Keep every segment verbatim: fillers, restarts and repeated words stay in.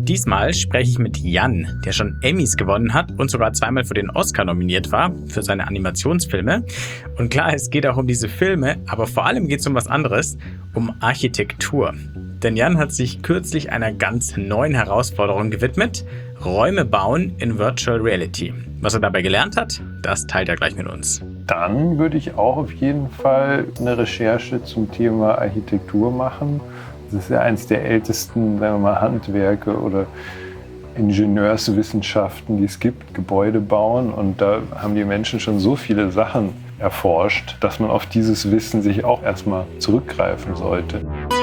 Diesmal spreche ich mit Jan, der schon Emmys gewonnen hat und sogar zweimal für den Oscar nominiert war, für seine Animationsfilme. Und klar, es geht auch um diese Filme, aber vor allem geht es um was anderes, um Architektur. Denn Jan hat sich kürzlich einer ganz neuen Herausforderung gewidmet: Räume bauen in Virtual Reality. Was er dabei gelernt hat, das teilt er gleich mit uns. Dann würde ich auch auf jeden Fall eine Recherche zum Thema Architektur machen. Das ist ja eines der ältesten, sagen wir mal, Handwerke oder Ingenieurswissenschaften, die es gibt, Gebäude bauen. Und da haben die Menschen schon so viele Sachen erforscht, dass man auf dieses Wissen sich auch erstmal zurückgreifen sollte.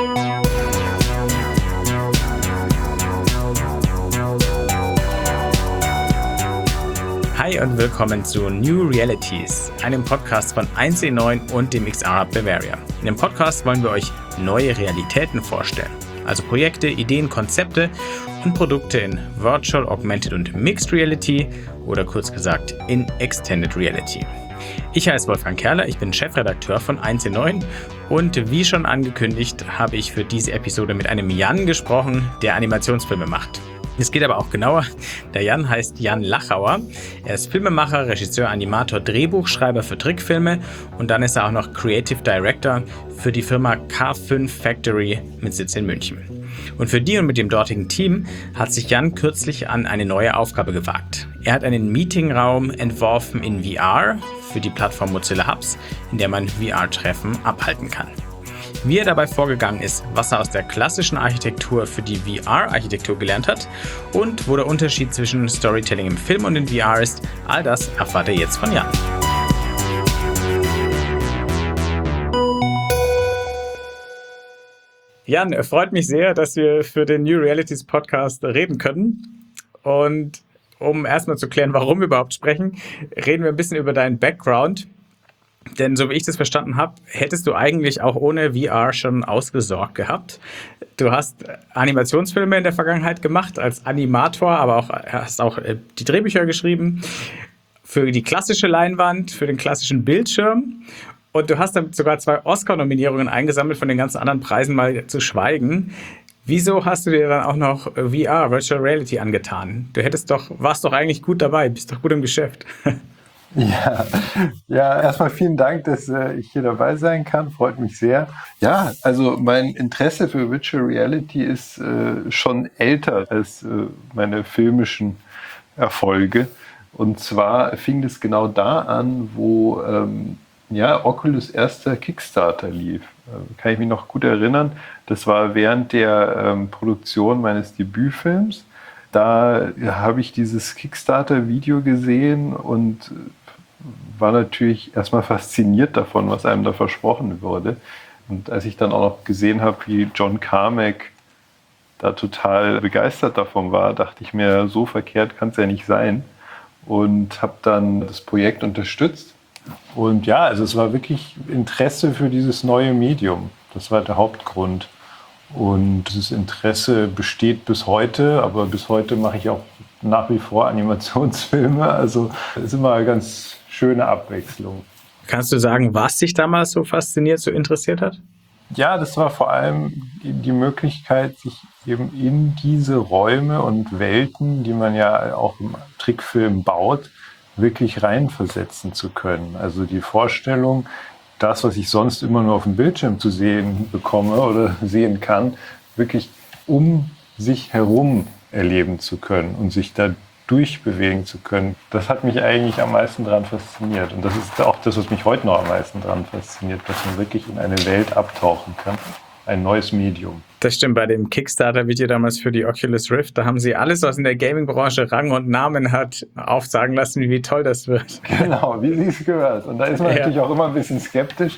Hi und willkommen zu New Realities, einem Podcast von eins C neun und dem X R Bavaria. In dem Podcast wollen wir euch neue Realitäten vorstellen, also Projekte, Ideen, Konzepte und Produkte in Virtual, Augmented und Mixed Reality oder kurz gesagt in Extended Reality. Ich heiße Wolfgang Kerler, ich bin Chefredakteur von eins C neun und wie schon angekündigt, habe ich für diese Episode mit einem Jan gesprochen, der Animationsfilme macht. Es geht aber auch genauer. Der Jan heißt Jan Lachauer. Er ist Filmemacher, Regisseur, Animator, Drehbuchschreiber für Trickfilme und dann ist er auch noch Creative Director für die Firma K fünf Factory mit Sitz in München. Und für die und mit dem dortigen Team hat sich Jan kürzlich an eine neue Aufgabe gewagt. Er hat einen Meetingraum entworfen in V R für die Plattform Mozilla Hubs, in der man V R-Treffen abhalten kann. Wie er dabei vorgegangen ist, was er aus der klassischen Architektur für die V R-Architektur gelernt hat und wo der Unterschied zwischen Storytelling im Film und in V R ist, all das erfahrt ihr jetzt von Jan. Jan, freut mich sehr, dass wir für den New Realities Podcast reden können. Und um erstmal zu klären, warum wir überhaupt sprechen, reden wir ein bisschen über deinen Background. Denn so wie ich das verstanden habe, hättest du eigentlich auch ohne V R schon ausgesorgt gehabt. Du hast Animationsfilme in der Vergangenheit gemacht als Animator, aber auch hast auch die Drehbücher geschrieben für die klassische Leinwand, für den klassischen Bildschirm. Und du hast damit sogar zwei Oscar-Nominierungen eingesammelt, von den ganzen anderen Preisen mal zu schweigen. Wieso hast du dir dann auch noch V R, Virtual Reality, angetan? Du hättest doch, warst doch eigentlich gut dabei, bist doch gut im Geschäft. Ja, ja, erstmal vielen Dank, dass äh, ich hier dabei sein kann. Freut mich sehr. Ja, also mein Interesse für Virtual Reality ist äh, schon älter als äh, meine filmischen Erfolge. Und zwar fing das genau da an, wo ähm, ja, Oculus erster Kickstarter lief. Äh, kann ich mich noch gut erinnern. Das war während der ähm, Produktion meines Debütfilms. Da ja, habe ich dieses Kickstarter-Video gesehen und war natürlich erstmal fasziniert davon, was einem da versprochen wurde. Und als ich dann auch noch gesehen habe, wie John Carmack da total begeistert davon war, dachte ich mir, so verkehrt kann es ja nicht sein. Und habe dann das Projekt unterstützt. Und ja, also es war wirklich Interesse für dieses neue Medium. Das war der Hauptgrund. Und dieses Interesse besteht bis heute, aber bis heute mache ich auch nach wie vor Animationsfilme. Also es ist immer eine ganz schöne Abwechslung. Kannst du sagen, was dich damals so fasziniert, so interessiert hat? Ja, das war vor allem die Möglichkeit, sich eben in diese Räume und Welten, die man ja auch im Trickfilm baut, wirklich reinversetzen zu können. Also die Vorstellung, das, was ich sonst immer nur auf dem Bildschirm zu sehen bekomme oder sehen kann, wirklich um sich herum erleben zu können und sich da durchbewegen zu können. Das hat mich eigentlich am meisten daran fasziniert. Und das ist auch das, was mich heute noch am meisten daran fasziniert, dass man wirklich in eine Welt abtauchen kann. Ein neues Medium. Das stimmt, bei dem Kickstarter-Video damals für die Oculus Rift, da haben sie alles, was in der Gaming-Branche Rang und Namen hat, aufsagen lassen, wie toll das wird. Genau, wie sie es gehört. Und da ist man ja natürlich auch immer ein bisschen skeptisch.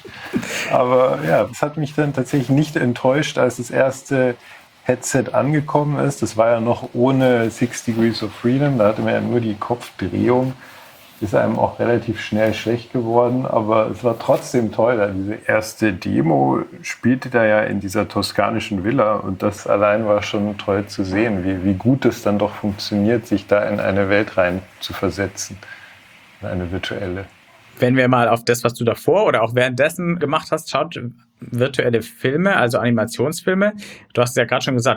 Aber ja, das hat mich dann tatsächlich nicht enttäuscht, als das erste Headset angekommen ist. Das war ja noch ohne Six Degrees of Freedom. Da hatte man ja nur die Kopfdrehung. Ist einem auch relativ schnell schlecht geworden, aber es war trotzdem toll. Diese erste Demo spielte da ja in dieser toskanischen Villa und das allein war schon toll zu sehen, wie, wie gut es dann doch funktioniert, sich da in eine Welt rein zu versetzen, in eine virtuelle. Wenn wir mal auf das, was du davor oder auch währenddessen gemacht hast, schaut, virtuelle Filme, also Animationsfilme. Du hast ja gerade schon gesagt,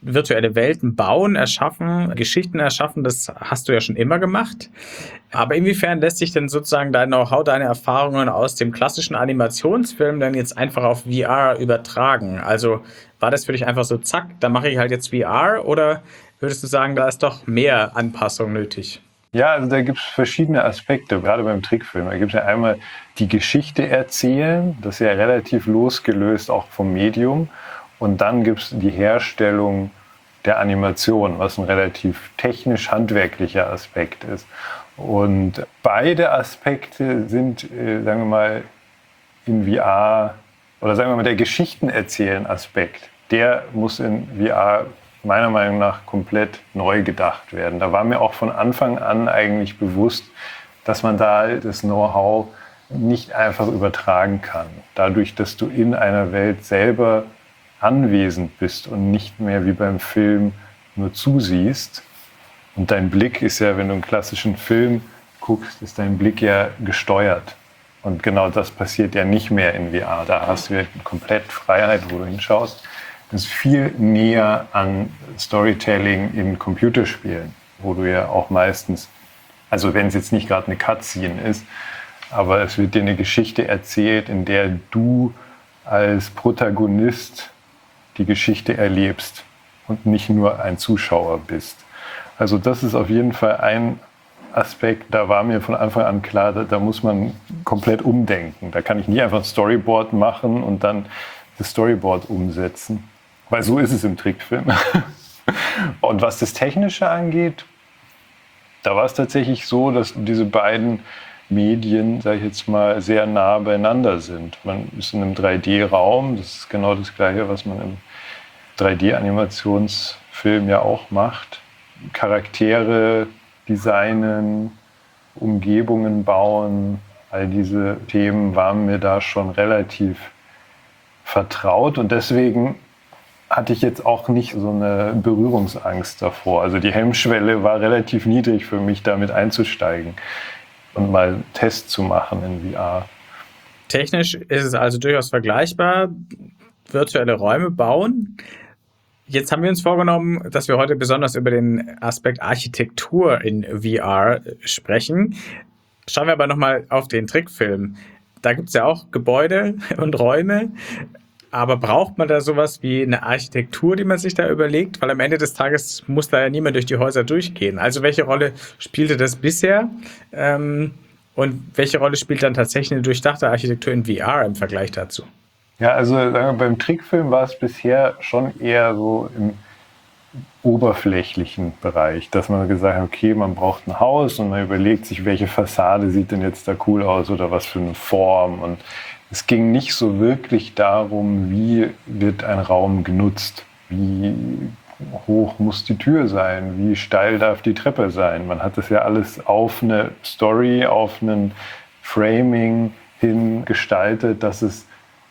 virtuelle Welten bauen, erschaffen, Geschichten erschaffen, das hast du ja schon immer gemacht. Aber inwiefern lässt sich denn sozusagen dein Know-how, deine Erfahrungen aus dem klassischen Animationsfilm dann jetzt einfach auf V R übertragen? Also war das für dich einfach so, zack, da mache ich halt jetzt V R, oder würdest du sagen, da ist doch mehr Anpassung nötig? Ja, also da gibt es verschiedene Aspekte, gerade beim Trickfilm. Da gibt es ja einmal die Geschichte erzählen, das ist ja relativ losgelöst auch vom Medium. Und dann gibt es die Herstellung der Animation, was ein relativ technisch-handwerklicher Aspekt ist. Und beide Aspekte sind, äh, sagen wir mal, in V R, oder sagen wir mal, der Geschichtenerzählen-Aspekt, der muss in V R meiner Meinung nach komplett neu gedacht werden. Da war mir auch von Anfang an eigentlich bewusst, dass man da das Know-how nicht einfach übertragen kann. Dadurch, dass du in einer Welt selber anwesend bist und nicht mehr wie beim Film nur zusiehst. Und dein Blick ist ja, wenn du einen klassischen Film guckst, ist dein Blick ja gesteuert. Und genau das passiert ja nicht mehr in V R. Da hast du ja komplett Freiheit, wo du hinschaust. Das ist viel näher an Storytelling in Computerspielen, wo du ja auch meistens, also wenn es jetzt nicht gerade eine Cutscene ist, aber es wird dir eine Geschichte erzählt, in der du als Protagonist die Geschichte erlebst und nicht nur ein Zuschauer bist. Also das ist auf jeden Fall ein Aspekt, da war mir von Anfang an klar, da, da muss man komplett umdenken. Da kann ich nicht einfach ein Storyboard machen und dann das Storyboard umsetzen. Weil so ist es im Trickfilm. Und was das Technische angeht, da war es tatsächlich so, dass diese beiden Medien, sage ich jetzt mal, sehr nah beieinander sind. Man ist in einem drei D-Raum, das ist genau das Gleiche, was man im drei D-Animationsfilm ja auch macht. Charaktere designen, Umgebungen bauen, all diese Themen waren mir da schon relativ vertraut und deswegen hatte ich jetzt auch nicht so eine Berührungsangst davor. Also die Hemmschwelle war relativ niedrig für mich, damit einzusteigen und mal einen Test zu machen in V R. Technisch ist es also durchaus vergleichbar, virtuelle Räume bauen. Jetzt haben wir uns vorgenommen, dass wir heute besonders über den Aspekt Architektur in V R sprechen. Schauen wir aber nochmal auf den Trickfilm. Da gibt es ja auch Gebäude und Räume. Aber braucht man da sowas wie eine Architektur, die man sich da überlegt? Weil am Ende des Tages muss da ja niemand durch die Häuser durchgehen. Also welche Rolle spielte das bisher? Ähm, und welche Rolle spielt dann tatsächlich eine durchdachte Architektur in V R im Vergleich dazu? Ja, also sagen wir, beim Trickfilm war es bisher schon eher so im oberflächlichen Bereich, dass man gesagt hat, okay, man braucht ein Haus und man überlegt sich, welche Fassade sieht denn jetzt da cool aus oder was für eine Form. Und es ging nicht so wirklich darum, wie wird ein Raum genutzt, wie hoch muss die Tür sein, wie steil darf die Treppe sein. Man hat das ja alles auf eine Story, auf ein Framing hin gestaltet, dass es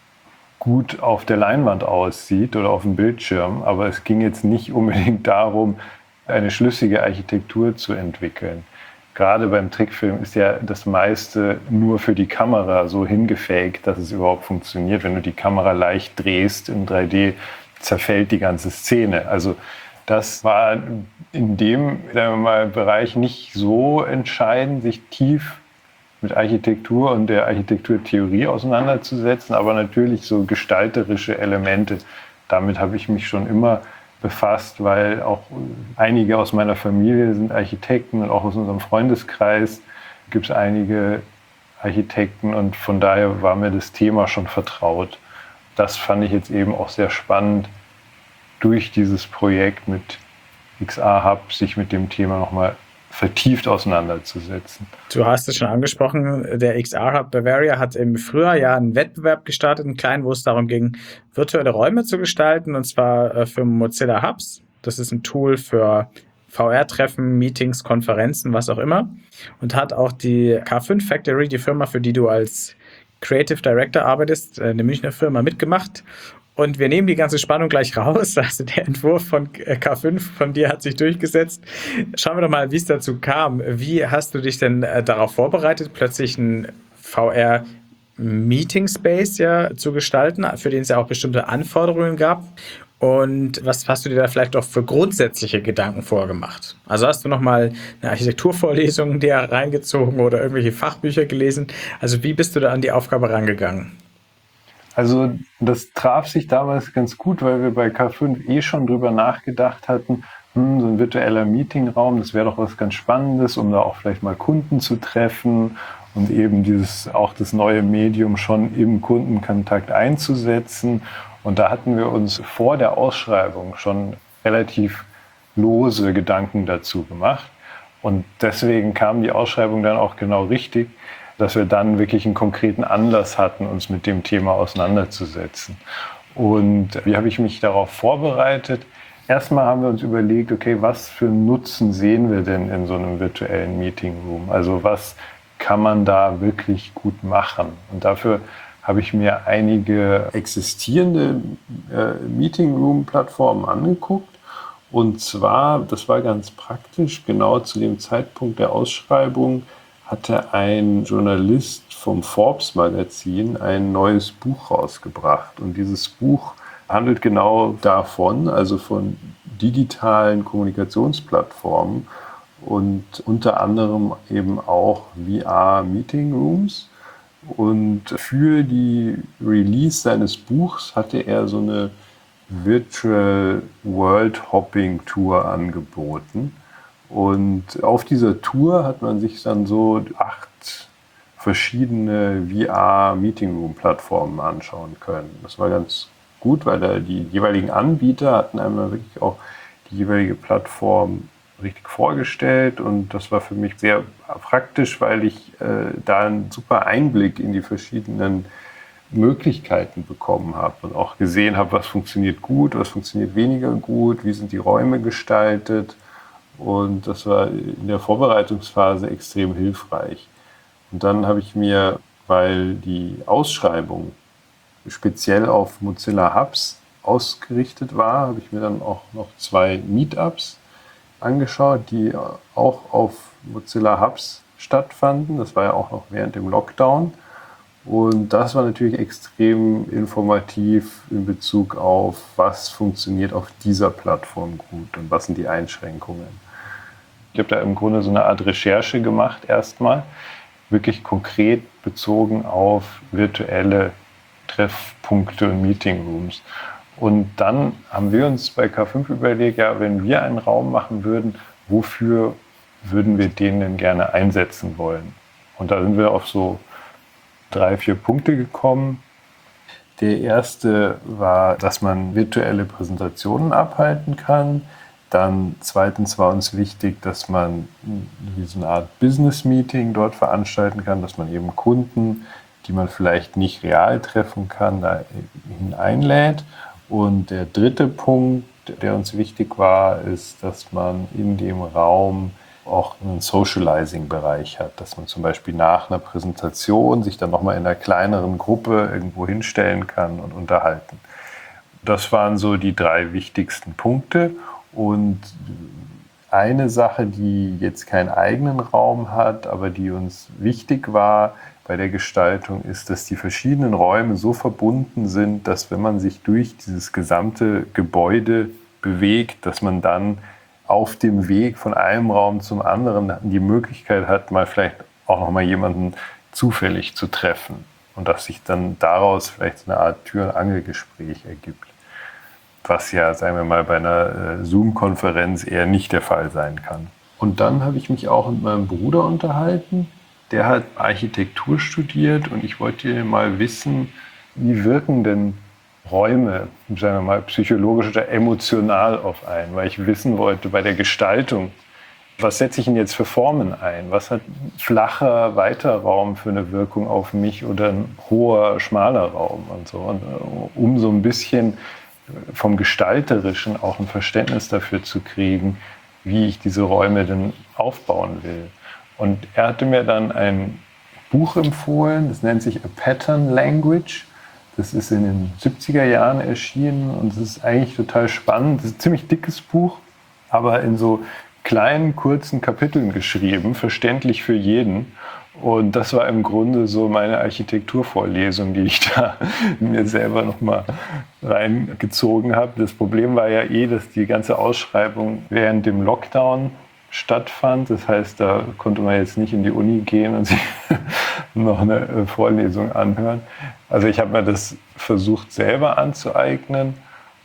gut auf der Leinwand aussieht oder auf dem Bildschirm. Aber es ging jetzt nicht unbedingt darum, eine schlüssige Architektur zu entwickeln. Gerade beim Trickfilm ist ja das meiste nur für die Kamera so hingefaked, dass es überhaupt funktioniert. Wenn du die Kamera leicht drehst in drei D, zerfällt die ganze Szene. Also das war in dem sagen wir mal, Bereich nicht so entscheidend, sich tief mit Architektur und der Architekturtheorie auseinanderzusetzen, aber natürlich so gestalterische Elemente. Damit habe ich mich schon immer befasst, weil auch einige aus meiner Familie sind Architekten und auch aus unserem Freundeskreis gibt es einige Architekten und von daher war mir das Thema schon vertraut. Das fand ich jetzt eben auch sehr spannend, durch dieses Projekt mit X R Hub sich mit dem Thema nochmal vertieft auseinanderzusetzen. Du hast es schon angesprochen, der X R Hub Bavaria hat im Frühjahr ja einen Wettbewerb gestartet, einen kleinen, wo es darum ging, virtuelle Räume zu gestalten, und zwar für Mozilla Hubs. Das ist ein Tool für V R-Treffen, Meetings, Konferenzen, was auch immer. Und hat auch die K fünf Factory, die Firma, für die du als Creative Director arbeitest, eine Münchner Firma, mitgemacht. Und wir nehmen die ganze Spannung gleich raus. Also der Entwurf von K fünf von dir hat sich durchgesetzt. Schauen wir doch mal, wie es dazu kam. Wie hast du dich denn äh, darauf vorbereitet, plötzlich einen V R-Meeting Space ja zu gestalten, für den es ja auch bestimmte Anforderungen gab? Und was hast du dir da vielleicht auch für grundsätzliche Gedanken vorgemacht? Also hast du nochmal eine Architekturvorlesung dir reingezogen oder irgendwelche Fachbücher gelesen? Also wie bist du da an die Aufgabe rangegangen? Also das traf sich damals ganz gut, weil wir bei K fünf eh schon drüber nachgedacht hatten, hm, so ein virtueller Meetingraum, das wäre doch was ganz Spannendes, um da auch vielleicht mal Kunden zu treffen und eben dieses auch das neue Medium schon im Kundenkontakt einzusetzen. Und da hatten wir uns vor der Ausschreibung schon relativ lose Gedanken dazu gemacht. Und deswegen kam die Ausschreibung dann auch genau richtig, dass wir dann wirklich einen konkreten Anlass hatten, uns mit dem Thema auseinanderzusetzen. Und wie habe ich mich darauf vorbereitet? Erstmal haben wir uns überlegt, okay, was für einen Nutzen sehen wir denn in so einem virtuellen Meeting Room? Also was kann man da wirklich gut machen? Und dafür habe ich mir einige existierende äh, Meeting Room Plattformen angeguckt. Und zwar, das war ganz praktisch, genau zu dem Zeitpunkt der Ausschreibung hatte ein Journalist vom Forbes Magazin ein neues Buch rausgebracht. Und dieses Buch handelt genau davon, also von digitalen Kommunikationsplattformen und unter anderem eben auch V R Meeting Rooms. Und für die Release seines Buchs hatte er so eine Virtual World Hopping Tour angeboten. Und auf dieser Tour hat man sich dann so acht verschiedene V R Meeting Room Plattformen anschauen können. Das war ganz gut, weil da die jeweiligen Anbieter hatten einmal wirklich auch die jeweilige Plattform richtig vorgestellt, und das war für mich sehr praktisch, weil ich äh, da einen super Einblick in die verschiedenen Möglichkeiten bekommen habe und auch gesehen habe, was funktioniert gut, was funktioniert weniger gut, wie sind die Räume gestaltet, und das war in der Vorbereitungsphase extrem hilfreich. Und dann habe ich mir, weil die Ausschreibung speziell auf Mozilla Hubs ausgerichtet war, habe ich mir dann auch noch zwei Meetups angeschaut, die auch auf Mozilla Hubs stattfanden. Das war ja auch noch während dem Lockdown. Und das war natürlich extrem informativ in Bezug auf, was funktioniert auf dieser Plattform gut und was sind die Einschränkungen. Ich habe da im Grunde so eine Art Recherche gemacht erstmal, wirklich konkret bezogen auf virtuelle Treffpunkte und Meetingrooms. Und dann haben wir uns bei K fünf überlegt, ja, wenn wir einen Raum machen würden, wofür würden wir den denn gerne einsetzen wollen? Und da sind wir auf so drei, vier Punkte gekommen. Der erste war, dass man virtuelle Präsentationen abhalten kann. Dann zweitens war uns wichtig, dass man wie so eine Art Business-Meeting dort veranstalten kann, dass man eben Kunden, die man vielleicht nicht real treffen kann, da hineinlädt. Und der dritte Punkt, der uns wichtig war, ist, dass man in dem Raum auch einen Socializing-Bereich hat, dass man zum Beispiel nach einer Präsentation sich dann nochmal in einer kleineren Gruppe irgendwo hinstellen kann und unterhalten. Das waren so die drei wichtigsten Punkte. Und eine Sache, die jetzt keinen eigenen Raum hat, aber die uns wichtig war bei der Gestaltung, ist, dass die verschiedenen Räume so verbunden sind, dass wenn man sich durch dieses gesamte Gebäude bewegt, dass man dann auf dem Weg von einem Raum zum anderen die Möglichkeit hat, mal vielleicht auch noch mal jemanden zufällig zu treffen und dass sich dann daraus vielleicht so eine Art Tür- und Angelgespräch ergibt. Was ja, sagen wir mal, bei einer äh, Zoom-Konferenz eher nicht der Fall sein kann. Und dann habe ich mich auch mit meinem Bruder unterhalten. Der hat Architektur studiert und ich wollte mal wissen, wie wirken denn Räume, sagen wir mal, psychologisch oder emotional auf einen, weil ich wissen wollte bei der Gestaltung, was setze ich denn jetzt für Formen ein? Was hat ein flacher, weiter Raum für eine Wirkung auf mich oder ein hoher, schmaler Raum und so. Und um so ein bisschen vom Gestalterischen auch ein Verständnis dafür zu kriegen, wie ich diese Räume denn aufbauen will. Und er hatte mir dann ein Buch empfohlen, das nennt sich A Pattern Language. Das ist in den siebziger Jahren erschienen und es ist eigentlich total spannend. Das ist ein ziemlich dickes Buch, aber in so kleinen, kurzen Kapiteln geschrieben, verständlich für jeden. Und das war im Grunde so meine Architekturvorlesung, die ich da mir selber nochmal reingezogen habe. Das Problem war ja eh, dass die ganze Ausschreibung während dem Lockdown stattfand. Das heißt, da konnte man jetzt nicht in die Uni gehen und sich noch eine Vorlesung anhören. Also ich habe mir das versucht selber anzueignen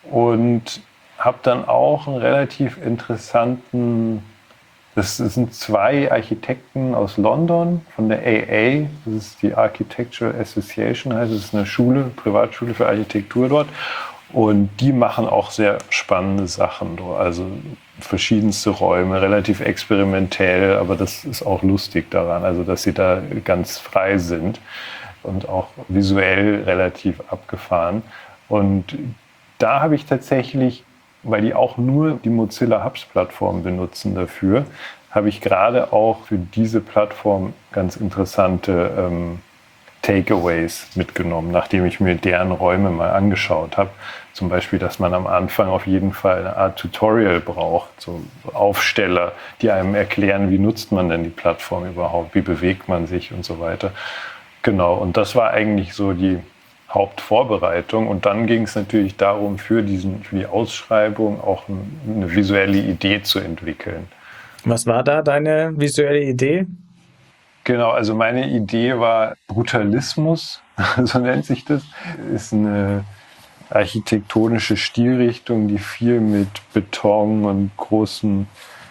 und habe dann auch einen relativ interessanten, das sind zwei Architekten aus London von der A A, das ist die Architectural Association, heißt es, ist eine Schule, Privatschule für Architektur dort. Und die machen auch sehr spannende Sachen, also verschiedenste Räume, relativ experimentell, aber das ist auch lustig daran, also dass sie da ganz frei sind und auch visuell relativ abgefahren. Und da habe ich tatsächlich, weil die auch nur die Mozilla Hubs Plattform benutzen dafür, habe ich gerade auch für diese Plattform ganz interessante ähm, Takeaways mitgenommen, nachdem ich mir deren Räume mal angeschaut habe. Zum Beispiel, dass man am Anfang auf jeden Fall eine Art Tutorial braucht, so Aufsteller, die einem erklären, wie nutzt man denn die Plattform überhaupt, wie bewegt man sich und so weiter. Genau, und das war eigentlich so die Hauptvorbereitung. Und dann ging es natürlich darum, für, diesen, für die Ausschreibung auch eine visuelle Idee zu entwickeln. Was war da deine visuelle Idee? Genau, also meine Idee war Brutalismus, so nennt sich das. Ist eine architektonische Stilrichtung, die viel mit Beton und großen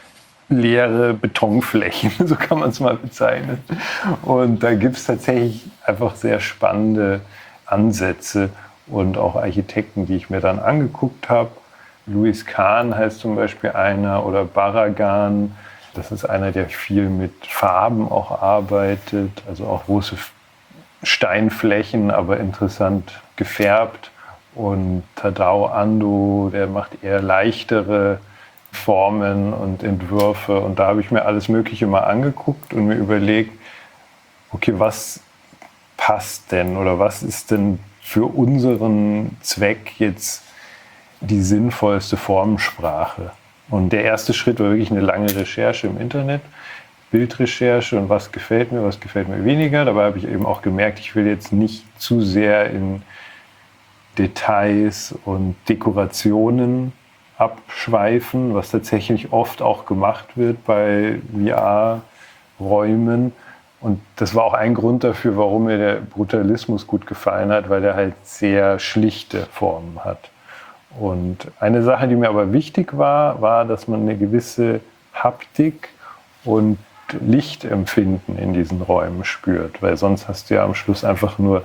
leere Betonflächen, so kann man es mal bezeichnen. Und da gibt es tatsächlich einfach sehr spannende Ansätze und auch Architekten, die ich mir dann angeguckt habe. Louis Kahn heißt zum Beispiel einer oder Barragan. Das ist einer, der viel mit Farben auch arbeitet, also auch große Steinflächen, aber interessant gefärbt. Und Tadao Ando, der macht eher leichtere Formen und Entwürfe. Und da habe ich mir alles Mögliche mal angeguckt und mir überlegt, okay, was passt denn oder was ist denn für unseren Zweck jetzt die sinnvollste Formensprache? Und der erste Schritt war wirklich eine lange Recherche im Internet, Bildrecherche und was gefällt mir, was gefällt mir weniger. Dabei habe ich eben auch gemerkt, ich will jetzt nicht zu sehr in Details und Dekorationen abschweifen, was tatsächlich oft auch gemacht wird bei V R-Räumen. Und das war auch ein Grund dafür, warum mir der Brutalismus gut gefallen hat, weil er halt sehr schlichte Formen hat. Und eine Sache, die mir aber wichtig war, war, dass man eine gewisse Haptik und Lichtempfinden in diesen Räumen spürt, weil sonst hast du ja am Schluss einfach nur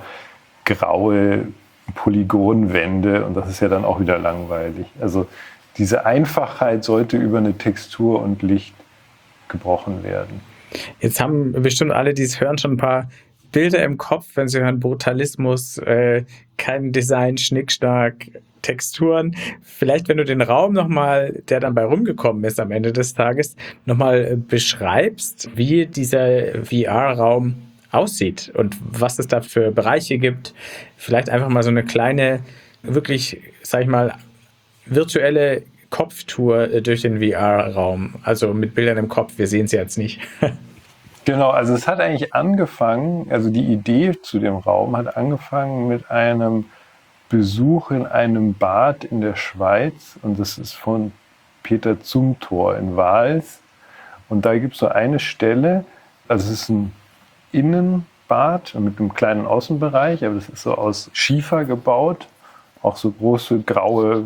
graue Polygonwände und das ist ja dann auch wieder langweilig. Also diese Einfachheit sollte über eine Textur und Licht gebrochen werden. Jetzt haben bestimmt alle, die es hören, schon ein paar Bilder im Kopf, wenn sie hören Brutalismus, äh, kein Design, Schnickschnack, Texturen. Vielleicht, wenn du den Raum nochmal, der dann bei rumgekommen ist am Ende des Tages, nochmal beschreibst, wie dieser V R-Raum aussieht und was es da für Bereiche gibt. Vielleicht einfach mal so eine kleine, wirklich, sag ich mal, virtuelle Kopftour durch den V R-Raum. Also mit Bildern im Kopf, wir sehen es jetzt nicht. Genau, also es hat eigentlich angefangen, also die Idee zu dem Raum hat angefangen mit einem Besuch in einem Bad in der Schweiz und das ist von Peter Zumthor in Wals. Und da gibt es so eine Stelle, also es ist ein Innenbad mit einem kleinen Außenbereich, aber das ist so aus Schiefer gebaut, auch so große graue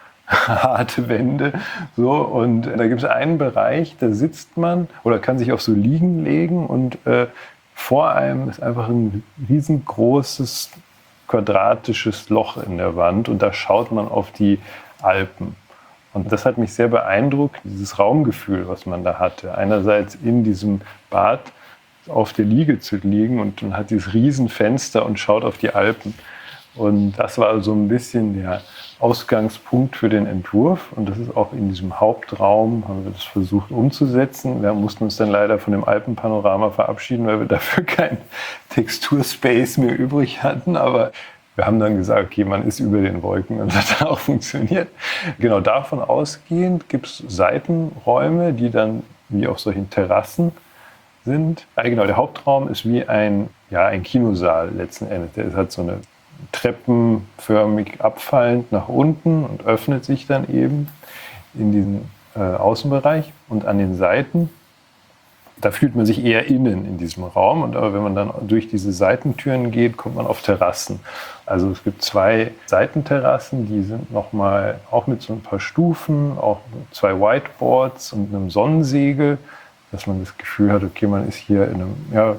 harte Wände. So, und da gibt es einen Bereich, da sitzt man oder kann sich auf so Liegen legen und äh, vor einem ist einfach ein riesengroßes quadratisches Loch in der Wand und da schaut man auf die Alpen. Und das hat mich sehr beeindruckt, dieses Raumgefühl, was man da hatte. Einerseits in diesem Bad auf der Liege zu liegen und man hat dieses Riesenfenster und schaut auf die Alpen. Und das war so ein bisschen der Ausgangspunkt für den Entwurf. Und das ist auch in diesem Hauptraum, haben wir das versucht umzusetzen. Wir mussten uns dann leider von dem Alpenpanorama verabschieden, weil wir dafür keinen Texturspace mehr übrig hatten. Aber wir haben dann gesagt, okay, man ist über den Wolken und das hat auch funktioniert. Genau davon ausgehend gibt es Seitenräume, die dann wie auf solchen Terrassen sind. Ah, genau, der Hauptraum ist wie ein, ja, ein Kinosaal letzten Endes. Der hat so eine treppenförmig abfallend nach unten und öffnet sich dann eben in diesen äh, Außenbereich. Und an den Seiten, da fühlt man sich eher innen in diesem Raum. Und aber wenn man dann durch diese Seitentüren geht, kommt man auf Terrassen. Also es gibt zwei Seitenterrassen, die sind nochmal auch mit so ein paar Stufen, auch zwei Whiteboards und einem Sonnensegel, dass man das Gefühl hat, okay, man ist hier in einem, ja,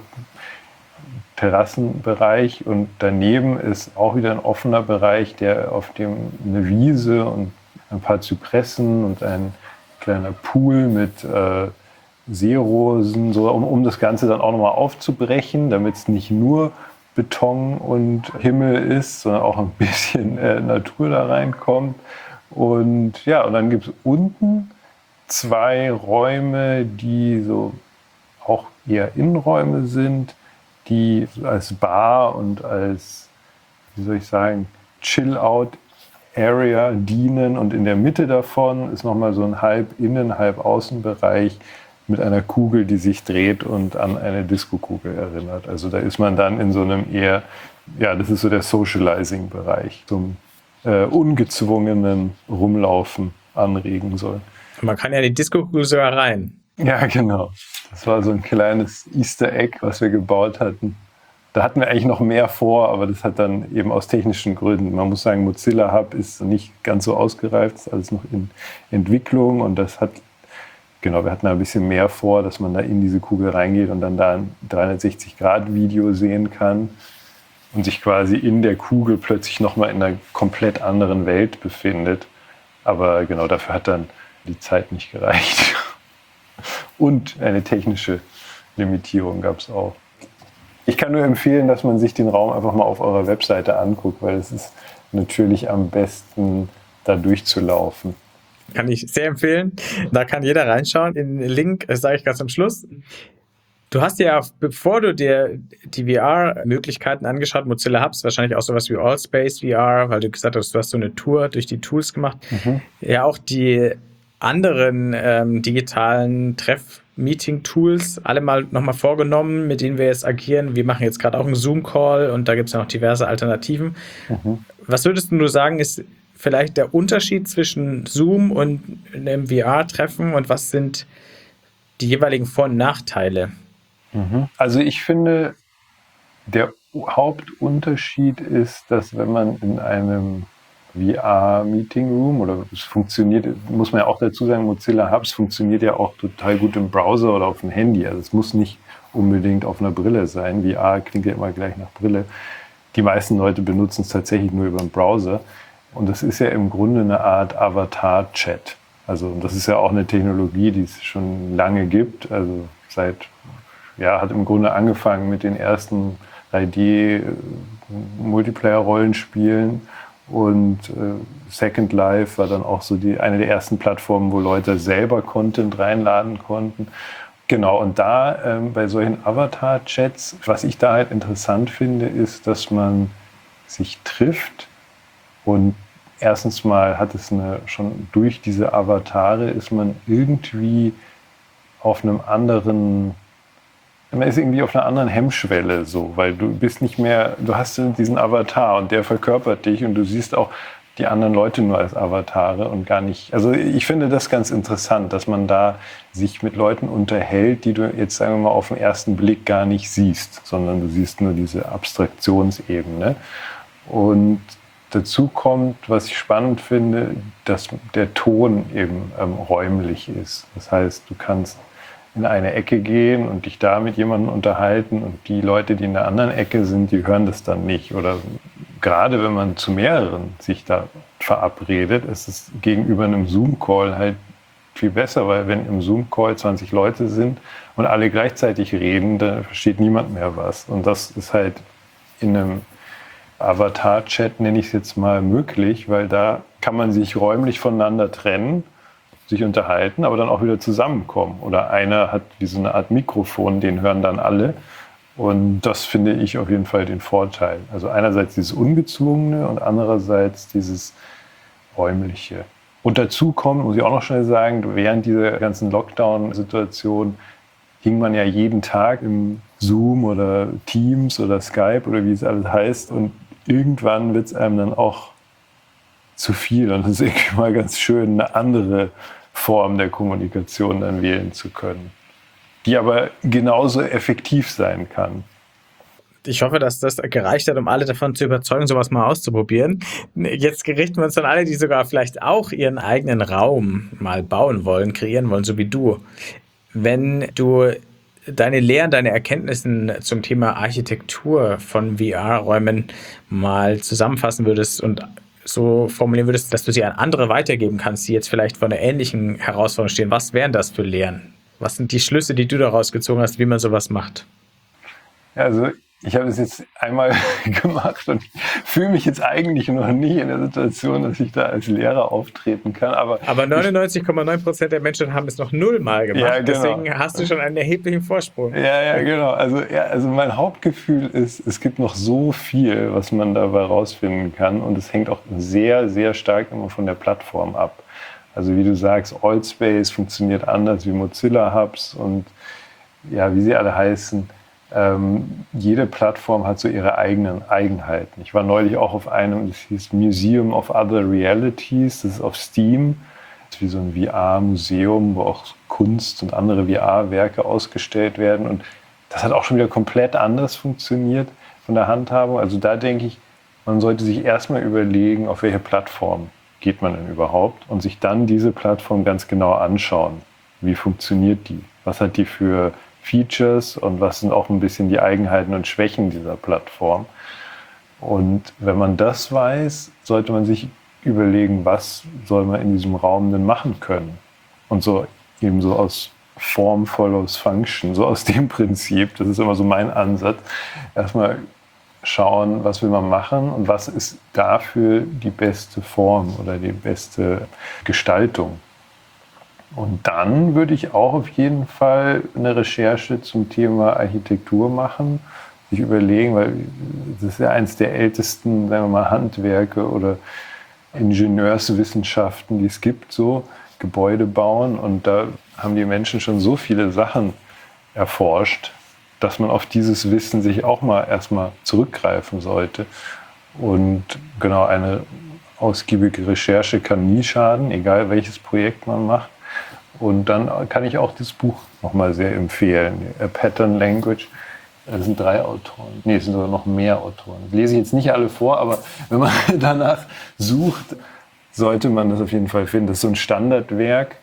Terrassenbereich, und daneben ist auch wieder ein offener Bereich, der auf dem eine Wiese und ein paar Zypressen und ein kleiner Pool mit äh, Seerosen, so, um, um das Ganze dann auch nochmal aufzubrechen, damit es nicht nur Beton und Himmel ist, sondern auch ein bisschen äh, Natur da reinkommt. Und ja, und dann gibt es unten zwei Räume, die so auch eher Innenräume sind, die als Bar und als, wie soll ich sagen, Chill-Out-Area dienen. Und in der Mitte davon ist nochmal so ein halb Innen-, halb Außenbereich mit einer Kugel, die sich dreht und an eine Disco-Kugel erinnert. Also da ist man dann in so einem eher, ja, das ist so der Socializing-Bereich, zum äh, ungezwungenen Rumlaufen anregen soll. Man kann ja die Disco-Kugel sogar rein. Ja, genau. Das war so ein kleines Easter Egg, was wir gebaut hatten. Da hatten wir eigentlich noch mehr vor, aber das hat dann eben aus technischen Gründen. Man muss sagen, Mozilla Hub ist nicht ganz so ausgereift, ist alles noch in Entwicklung, und das hat, genau, wir hatten ein bisschen mehr vor, dass man da in diese Kugel reingeht und dann da ein dreihundertsechzig Grad Video sehen kann und sich quasi in der Kugel plötzlich nochmal in einer komplett anderen Welt befindet. Aber genau, dafür hat dann die Zeit nicht gereicht. Und eine technische Limitierung gab es auch. Ich kann nur empfehlen, dass man sich den Raum einfach mal auf eurer Webseite anguckt, weil es ist natürlich am besten, da durchzulaufen. Kann ich sehr empfehlen. Da kann jeder reinschauen. Den Link sage ich ganz am Schluss. Du hast ja, bevor du dir die V R-Möglichkeiten angeschaut, Mozilla Hubs, wahrscheinlich auch sowas wie Allspace V R, weil du gesagt hast, du hast so eine Tour durch die Tools gemacht, mhm. ja auch die anderen ähm, digitalen Treff-Meeting-Tools alle mal nochmal vorgenommen, mit denen wir jetzt agieren. Wir machen jetzt gerade auch einen Zoom-Call und da gibt es ja noch diverse Alternativen. Mhm. Was würdest du sagen, ist vielleicht der Unterschied zwischen Zoom und einem V R-Treffen, und was sind die jeweiligen Vor- und Nachteile? Mhm. Also ich finde, der Hauptunterschied ist, dass wenn man in einem V R-Meeting Room, oder es funktioniert, muss man ja auch dazu sagen, Mozilla Hubs funktioniert ja auch total gut im Browser oder auf dem Handy. Also es muss nicht unbedingt auf einer Brille sein. V R klingt ja immer gleich nach Brille. Die meisten Leute benutzen es tatsächlich nur über den Browser. Und das ist ja im Grunde eine Art Avatar-Chat. Also das ist ja auch eine Technologie, die es schon lange gibt. Also seit, ja, hat im Grunde angefangen mit den ersten drei D-Multiplayer-Rollenspielen. Und äh, Second Life war dann auch so die, eine der ersten Plattformen, wo Leute selber Content reinladen konnten. Genau, und da ähm, bei solchen Avatar-Chats, was ich da halt interessant finde, ist, dass man sich trifft, und erstens mal hat es eine, schon durch diese Avatare ist man irgendwie auf einem anderen, man ist irgendwie auf einer anderen Hemmschwelle, so, weil du bist nicht mehr, du hast diesen Avatar und der verkörpert dich, und du siehst auch die anderen Leute nur als Avatare und gar nicht, also ich finde das ganz interessant, dass man da sich mit Leuten unterhält, die du jetzt, sagen wir mal, auf den ersten Blick gar nicht siehst, sondern du siehst nur diese Abstraktionsebene. Und dazu kommt, was ich spannend finde, dass der Ton eben ähm, räumlich ist. Das heißt, du kannst in eine Ecke gehen und dich da mit jemandem unterhalten, und die Leute, die in der anderen Ecke sind, die hören das dann nicht. Oder gerade wenn man zu mehreren sich da verabredet, ist es gegenüber einem Zoom-Call halt viel besser, weil wenn im Zoom-Call zwanzig Leute sind und alle gleichzeitig reden, dann versteht niemand mehr was. Und das ist halt in einem Avatar-Chat, nenne ich es jetzt mal, möglich, weil da kann man sich räumlich voneinander trennen, sich unterhalten, aber dann auch wieder zusammenkommen. Oder einer hat wie so eine Art Mikrofon, den hören dann alle. Und das finde ich auf jeden Fall den Vorteil. Also einerseits dieses Ungezwungene und andererseits dieses Räumliche. Und dazu kommt, muss ich auch noch schnell sagen, während dieser ganzen Lockdown-Situation, hing man ja jeden Tag im Zoom oder Teams oder Skype oder wie es alles heißt. Und irgendwann wird es einem dann auch zu viel. Und es ist irgendwie mal ganz schön, eine andere Form der Kommunikation dann wählen zu können, die aber genauso effektiv sein kann. Ich hoffe, dass das gereicht hat, um alle davon zu überzeugen, sowas mal auszuprobieren. Jetzt richten wir uns an alle, die sogar vielleicht auch ihren eigenen Raum mal bauen wollen, kreieren wollen, so wie du. Wenn du deine Lehren, deine Erkenntnissen zum Thema Architektur von V R-Räumen mal zusammenfassen würdest und so formulieren würdest, dass du sie an andere weitergeben kannst, die jetzt vielleicht vor einer ähnlichen Herausforderung stehen, was wären das für Lehren? Was sind die Schlüsse, die du daraus gezogen hast, wie man sowas macht? Ja, also ich habe es jetzt einmal gemacht und fühle mich jetzt eigentlich noch nie in der Situation, dass ich da als Lehrer auftreten kann. Aber, aber neunundneunzig Komma neun Prozent der Menschen haben es noch null Mal gemacht. Ja, genau. Deswegen hast du schon einen erheblichen Vorsprung. Ja, ja, genau. Also, ja, also mein Hauptgefühl ist, es gibt noch so viel, was man dabei rausfinden kann. Und es hängt auch sehr, sehr stark immer von der Plattform ab. Also wie du sagst, Altspace funktioniert anders wie Mozilla Hubs und ja, wie sie alle heißen. Ähm, jede Plattform hat so ihre eigenen Eigenheiten. Ich war neulich auch auf einem, das hieß Museum of Other Realities, das ist auf Steam. Das ist wie so ein V R-Museum, wo auch Kunst und andere V R-Werke ausgestellt werden. Und das hat auch schon wieder komplett anders funktioniert von der Handhabung. Also da denke ich, man sollte sich erstmal überlegen, auf welche Plattform geht man denn überhaupt und sich dann diese Plattform ganz genau anschauen. Wie funktioniert die? Was hat die für Features und was sind auch ein bisschen die Eigenheiten und Schwächen dieser Plattform. Und wenn man das weiß, sollte man sich überlegen, was soll man in diesem Raum denn machen können. Und so eben so aus Form follows Function, so aus dem Prinzip, das ist immer so mein Ansatz, erstmal schauen, was will man machen und was ist dafür die beste Form oder die beste Gestaltung. Und dann würde ich auch auf jeden Fall eine Recherche zum Thema Architektur machen, sich überlegen, weil das ist ja eines der ältesten, sagen wir mal, Handwerke oder Ingenieurswissenschaften, die es gibt, so Gebäude bauen. Und da haben die Menschen schon so viele Sachen erforscht, dass man auf dieses Wissen sich auch mal erstmal zurückgreifen sollte. Und genau, eine ausgiebige Recherche kann nie schaden, egal welches Projekt man macht. Und dann kann ich auch das Buch nochmal sehr empfehlen, A Pattern Language. Das sind drei Autoren. Nee, es sind sogar noch mehr Autoren. Das lese ich jetzt nicht alle vor, aber wenn man danach sucht, sollte man das auf jeden Fall finden. Das ist so ein Standardwerk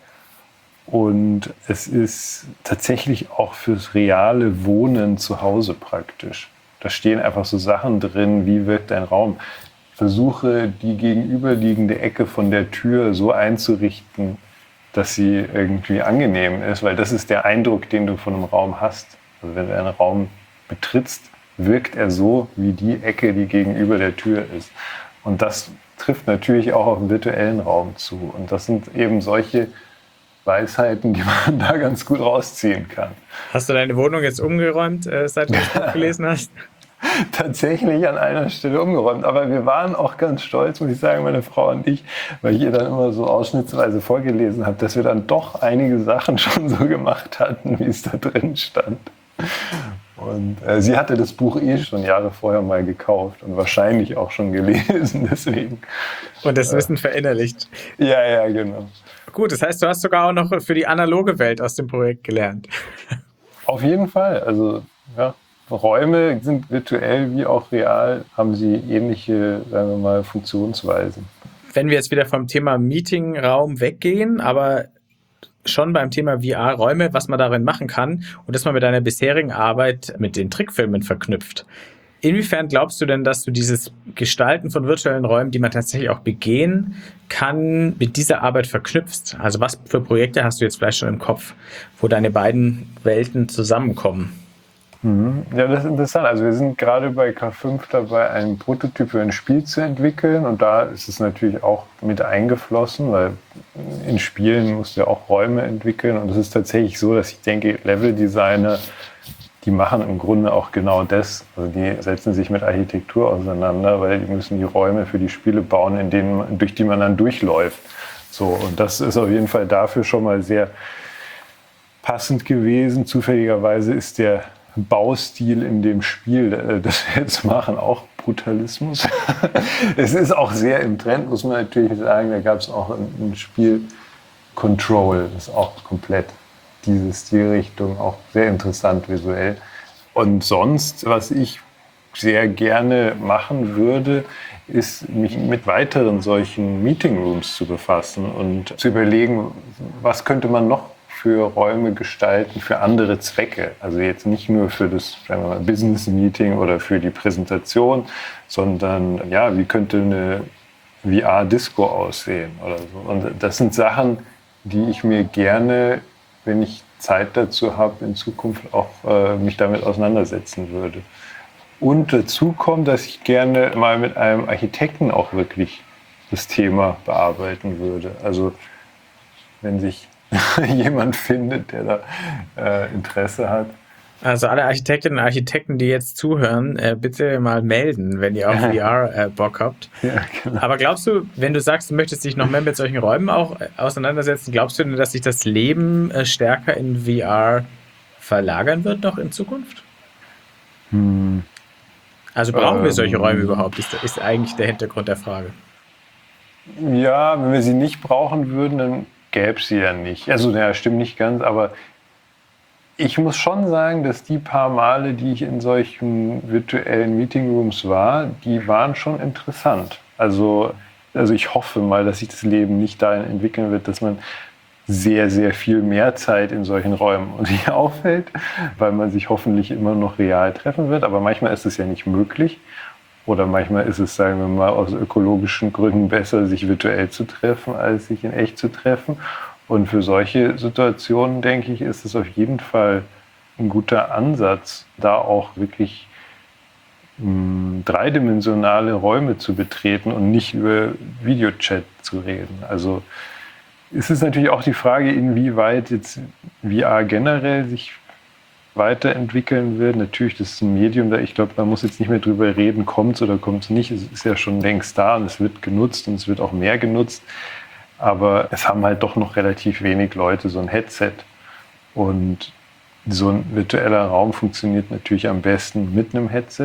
und es ist tatsächlich auch fürs reale Wohnen zu Hause praktisch. Da stehen einfach so Sachen drin, wie wirkt dein Raum. Versuche, die gegenüberliegende Ecke von der Tür so einzurichten, dass sie irgendwie angenehm ist, weil das ist der Eindruck, den du von einem Raum hast. Also wenn du einen Raum betrittst, wirkt er so wie die Ecke, die gegenüber der Tür ist. Und das trifft natürlich auch auf den virtuellen Raum zu. Und das sind eben solche Weisheiten, die man da ganz gut rausziehen kann. Hast du deine Wohnung jetzt umgeräumt, seit du das Buch gelesen hast? Tatsächlich an einer Stelle umgeräumt. Aber wir waren auch ganz stolz, muss ich sagen, meine Frau und ich, weil ich ihr dann immer so ausschnittsweise vorgelesen habe, dass wir dann doch einige Sachen schon so gemacht hatten, wie es da drin stand. Und äh, sie hatte das Buch eh schon Jahre vorher mal gekauft und wahrscheinlich auch schon gelesen, deswegen. Und das Wissen äh, verinnerlicht. Ja, ja, genau. Gut, das heißt, du hast sogar auch noch für die analoge Welt aus dem Projekt gelernt. Auf jeden Fall. Also, ja. Räume sind virtuell wie auch real, haben sie ähnliche, sagen wir mal, Funktionsweisen. Wenn wir jetzt wieder vom Thema Meetingraum weggehen, aber schon beim Thema V R-Räume, was man darin machen kann und das man mit deiner bisherigen Arbeit mit den Trickfilmen verknüpft. Inwiefern glaubst du denn, dass du dieses Gestalten von virtuellen Räumen, die man tatsächlich auch begehen kann, mit dieser Arbeit verknüpfst? Also was für Projekte hast du jetzt vielleicht schon im Kopf, wo deine beiden Welten zusammenkommen? Ja, das ist interessant. Also wir sind gerade bei K fünf dabei, einen Prototyp für ein Spiel zu entwickeln und da ist es natürlich auch mit eingeflossen, weil in Spielen musst du ja auch Räume entwickeln und es ist tatsächlich so, dass ich denke, Leveldesigner, die machen im Grunde auch genau das. Also die setzen sich mit Architektur auseinander, weil die müssen die Räume für die Spiele bauen, in denen, durch die man dann durchläuft. So, und das ist auf jeden Fall dafür schon mal sehr passend gewesen. Zufälligerweise ist der Baustil in dem Spiel, das wir jetzt machen, auch Brutalismus. Es ist auch sehr im Trend, muss man natürlich sagen. Da gab es auch ein, ein Spiel Control, das ist auch komplett diese Stilrichtung, auch sehr interessant visuell. Und sonst, was ich sehr gerne machen würde, ist, mich mit weiteren solchen Meeting Rooms zu befassen und zu überlegen, was könnte man noch für Räume gestalten, für andere Zwecke. Also jetzt nicht nur für das, sagen wir mal, Business Meeting oder für die Präsentation, sondern ja, wie könnte eine V R-Disco aussehen oder so. Und das sind Sachen, die ich mir gerne, wenn ich Zeit dazu habe, in Zukunft auch äh, mich damit auseinandersetzen würde. Und dazu kommt, dass ich gerne mal mit einem Architekten auch wirklich das Thema bearbeiten würde. Also wenn sich jemand findet, der da äh, Interesse hat. Also alle Architektinnen und Architekten, die jetzt zuhören, äh, bitte mal melden, wenn ihr auf V R äh, Bock habt. Ja, genau. Aber glaubst du, wenn du sagst, du möchtest dich noch mehr mit solchen Räumen auch äh, auseinandersetzen, glaubst du denn, dass sich das Leben äh, stärker in V R verlagern wird noch in Zukunft? Hm. Also brauchen ähm, wir solche Räume überhaupt, ist, ist eigentlich der Hintergrund der Frage. Ja, wenn wir sie nicht brauchen würden, dann gäbe es sie ja nicht. Also, ja, stimmt nicht ganz, aber ich muss schon sagen, dass die paar Male, die ich in solchen virtuellen Meetingrooms war, die waren schon interessant. Also, also ich hoffe mal, dass sich das Leben nicht dahin entwickeln wird, dass man sehr, sehr viel mehr Zeit in solchen Räumen und sich aufhält, weil man sich hoffentlich immer noch real treffen wird. Aber manchmal ist es ja nicht möglich. Oder manchmal ist es, sagen wir mal, aus ökologischen Gründen besser, sich virtuell zu treffen, als sich in echt zu treffen. Und für solche Situationen, denke ich, ist es auf jeden Fall ein guter Ansatz, da auch wirklich mh, dreidimensionale Räume zu betreten und nicht über Videochat zu reden. Also es ist natürlich auch die Frage, inwieweit jetzt V R generell sich weiterentwickeln wird. Natürlich, das ist ein Medium, da ich glaube, man muss jetzt nicht mehr drüber reden, kommt es oder kommt es nicht. Es ist ja schon längst da und es wird genutzt und es wird auch mehr genutzt. Aber es haben halt doch noch relativ wenig Leute so ein Headset. Und so ein virtueller Raum funktioniert natürlich am besten mit einem Headset.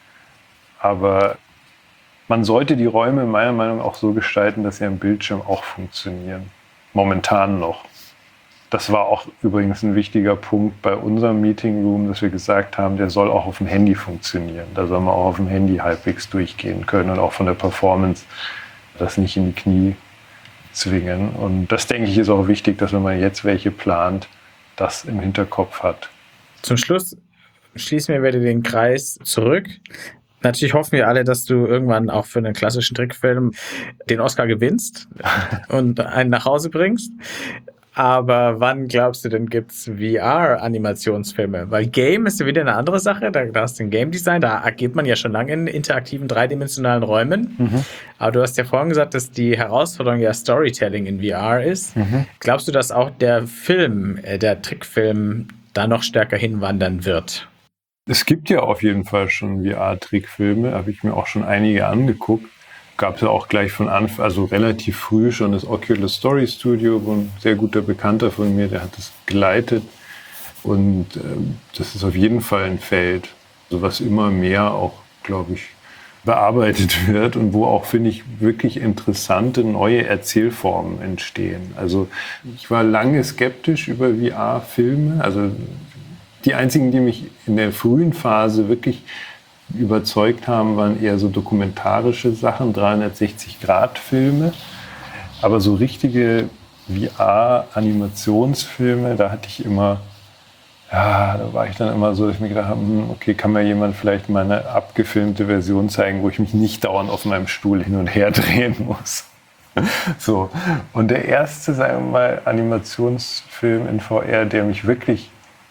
Aber man sollte die Räume meiner Meinung nach auch so gestalten, dass sie am Bildschirm auch funktionieren. Momentan noch. Das war auch übrigens ein wichtiger Punkt bei unserem Meeting Room, dass wir gesagt haben, der soll auch auf dem Handy funktionieren. Da soll man auch auf dem Handy halbwegs durchgehen können und auch von der Performance das nicht in die Knie zwingen. Und das, denke ich, ist auch wichtig, dass wenn man jetzt welche plant, das im Hinterkopf hat. Zum Schluss schließen wir wieder den Kreis zurück. Natürlich hoffen wir alle, dass du irgendwann auch für einen klassischen Trickfilm den Oscar gewinnst und einen nach Hause bringst. Aber wann glaubst du denn, gibt es V R-Animationsfilme? Weil Game ist ja wieder eine andere Sache. Da, da hast du ein Game Design, da agiert man ja schon lange in interaktiven, dreidimensionalen Räumen. Mhm. Aber du hast ja vorhin gesagt, dass die Herausforderung ja Storytelling in V R ist. Mhm. Glaubst du, dass auch der Film, äh, der Trickfilm, da noch stärker hinwandern wird? Es gibt ja auf jeden Fall schon V R-Trickfilme, habe ich mir auch schon einige angeguckt. Gab es ja auch gleich von Anfang, also relativ früh schon das Oculus Story Studio, wo ein sehr guter Bekannter von mir, der hat das geleitet. Und äh, das ist auf jeden Fall ein Feld, also was immer mehr auch, glaube ich, bearbeitet wird und wo auch, finde ich, wirklich interessante neue Erzählformen entstehen. Also ich war lange skeptisch über V R-Filme. Also die einzigen, die mich in der frühen Phase wirklich überzeugt haben, waren eher so dokumentarische Sachen, dreihundertsechzig Grad Filme. Aber so richtige V R-Animationsfilme, da hatte ich immer, ja, da war ich dann immer so, dass ich mir gedacht habe, okay, kann mir jemand vielleicht mal eine abgefilmte Version zeigen, wo ich mich nicht dauernd auf meinem Stuhl hin und her drehen muss. So. Und der erste, sagen wir mal, Animationsfilm in V R, der mich wirklich,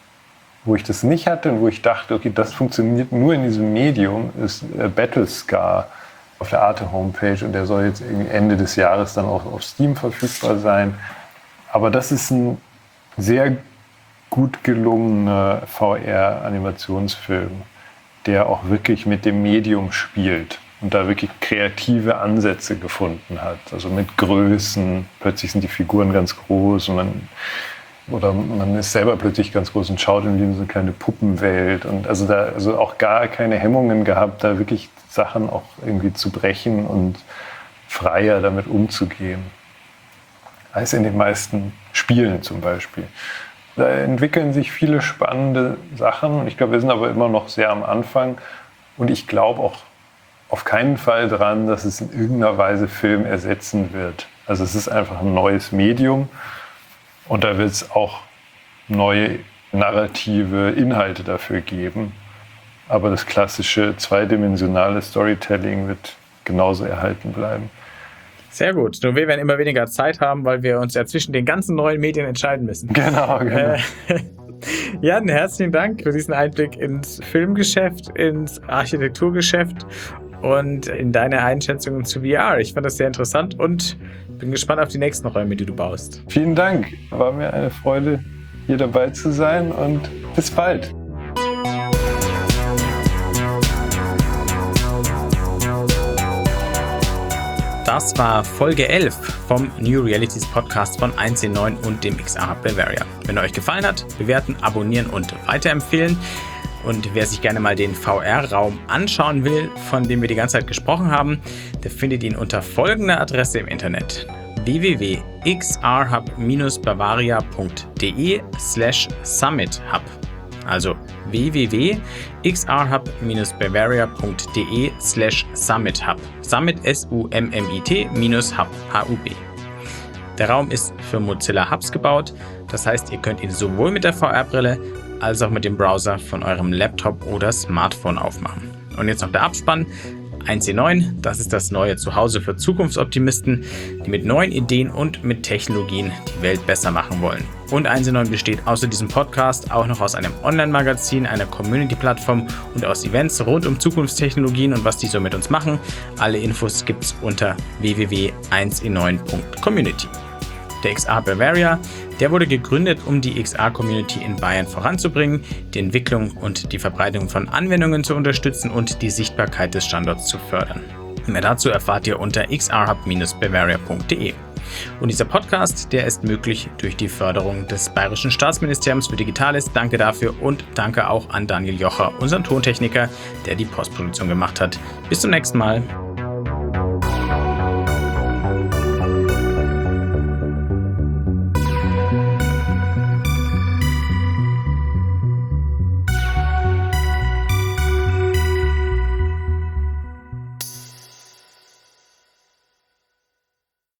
wo ich das nicht hatte und wo ich dachte, okay, das funktioniert nur in diesem Medium, ist äh, Battlescar auf der Arte-Homepage und der soll jetzt irgendwie Ende des Jahres dann auch auf Steam verfügbar sein. Aber das ist ein sehr gut gelungener V R-Animationsfilm, der auch wirklich mit dem Medium spielt und da wirklich kreative Ansätze gefunden hat. Also mit Größen, plötzlich sind die Figuren ganz groß und man Oder man ist selber plötzlich ganz groß und schaut in so eine kleine Puppenwelt. Und also da also auch gar keine Hemmungen gehabt, da wirklich Sachen auch irgendwie zu brechen und freier damit umzugehen. Als in den meisten Spielen zum Beispiel. Da entwickeln sich viele spannende Sachen. Ich glaube, wir sind aber immer noch sehr am Anfang. Und ich glaube auch auf keinen Fall dran, dass es in irgendeiner Weise Film ersetzen wird. Also es ist einfach ein neues Medium. Und da wird es auch neue narrative Inhalte dafür geben. Aber das klassische zweidimensionale Storytelling wird genauso erhalten bleiben. Sehr gut. Nur wir werden immer weniger Zeit haben, weil wir uns ja zwischen den ganzen neuen Medien entscheiden müssen. Genau, genau. Äh, Jan, herzlichen Dank für diesen Einblick ins Filmgeschäft, ins Architekturgeschäft und in deine Einschätzungen zu V R. Ich fand das sehr interessant und bin gespannt auf die nächsten Räume, die du baust. Vielen Dank. War mir eine Freude, hier dabei zu sein und bis bald. Das war Folge elf vom New Realities Podcast von eins C neun und dem X R Hub Bavaria. Wenn er euch gefallen hat, bewerten, abonnieren und weiterempfehlen. Und wer sich gerne mal den V R-Raum anschauen will, von dem wir die ganze Zeit gesprochen haben, der findet ihn unter folgender Adresse im Internet: w w w punkt x r hub dash bavaria punkt d e slash summit hub. Also w w w punkt x r hub dash bavaria punkt d e slash summit hub. Summit S U M M I T minus Hub H U B. Der Raum ist für Mozilla Hubs gebaut, das heißt, ihr könnt ihn sowohl mit der V R-Brille als auch mit dem Browser von eurem Laptop oder Smartphone aufmachen. Und jetzt noch der Abspann. eins C neun, das ist das neue Zuhause für Zukunftsoptimisten, die mit neuen Ideen und mit Technologien die Welt besser machen wollen. Und eins C neun besteht außer diesem Podcast auch noch aus einem Online-Magazin, einer Community-Plattform und aus Events rund um Zukunftstechnologien und was die so mit uns machen. Alle Infos gibt's unter w w w punkt eins c neun punkt community. Der X R Bavaria, der wurde gegründet, um die X R-Community in Bayern voranzubringen, die Entwicklung und die Verbreitung von Anwendungen zu unterstützen und die Sichtbarkeit des Standorts zu fördern. Mehr dazu erfahrt ihr unter x r hub dash bavaria punkt d e. Und dieser Podcast, der ist möglich durch die Förderung des Bayerischen Staatsministeriums für Digitales. Danke dafür und danke auch an Daniel Jocher, unseren Tontechniker, der die Postproduktion gemacht hat. Bis zum nächsten Mal.